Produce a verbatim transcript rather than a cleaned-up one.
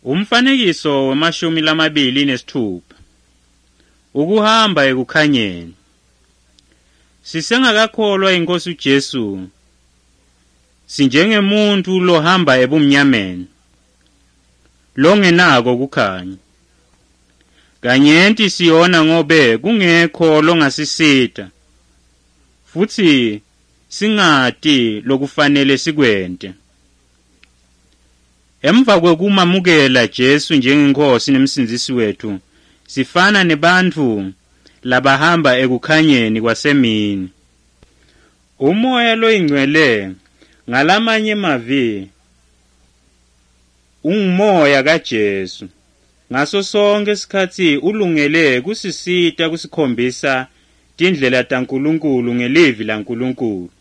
Umfanekiso wamashumi lamabili nesithupha. Ukuhamba ekukhanyeni. Sisengakakholwa inkosi uJesu, sinjengemuntu lohamba ebumnyameni, longenako kukhanya. Kanyenti siyona ngobe kungekho longasisita, futhi singati lokufanele sikwente. Emva kwekumamukela Jesu njengenkosi nemsindisi wethu, sifana nebantu labahamba ekukhanyeni kwasemini. Umoya loyingcwele ngalamanye mavi ungumoya kaJesu. Ngaso sonke isikhathi ulungele kusisita kusikhombisa tindlela taNkulunkulu ngelivi laNkulunkulu.